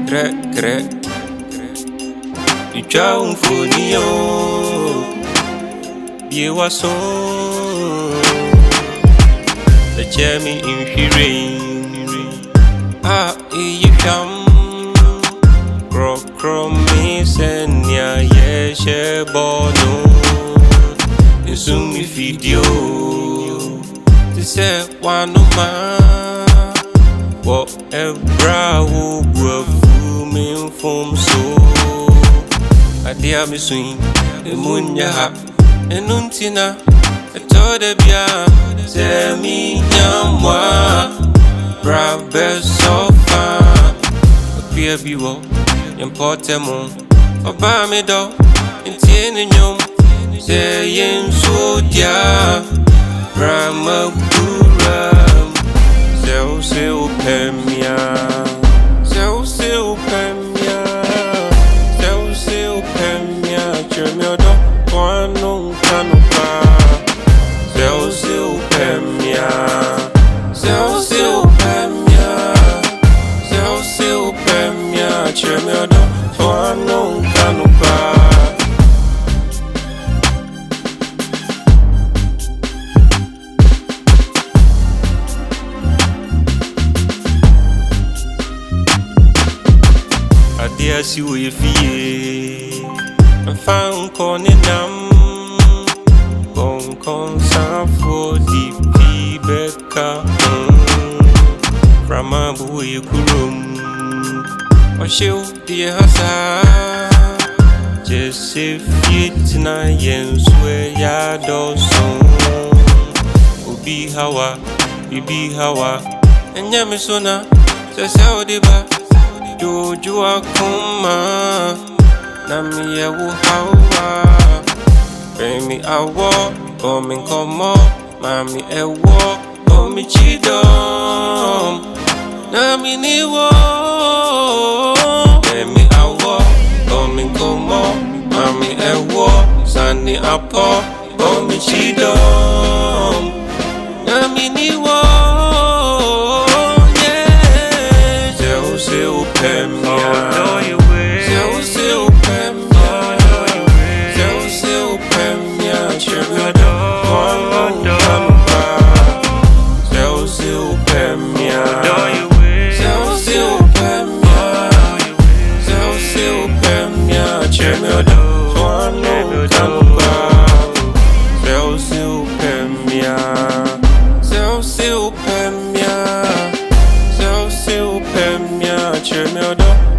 Cre, Icha un fonio, Ye was so. The Jamie in Shireen. You come. Cro me send ya, she bono. In soon me video. This is one of my. Whatever will me from so. I dear me swing, the moon ya ha, and untina. I told the bia, tell me yamwa, brave so far. Appear be wo, important for buy me do, in tin yum, saying so dear, Brahma Puram, so pemia, so pemia, so pemia, Jermiodo, one no canopa, so pemia, so pemia, so pemia, Jermiodo, one no canopa. I see what you feel. I'm found corning them. Gon' concern for the Becca. From a boy, Kurum. Or she'll be a hazard. Just say fit na yen swear ya do so. Ubi hawa, bibi hawa. And Yamisona says how they ba. Jojo akuma na mi ewu hawa Bemi awo, omi komo Mami ewo, omi chidom Na mi niwo Bemi awo, omi komo Mami ewo, sani apo Omi chidom Na mi niwo Cheer me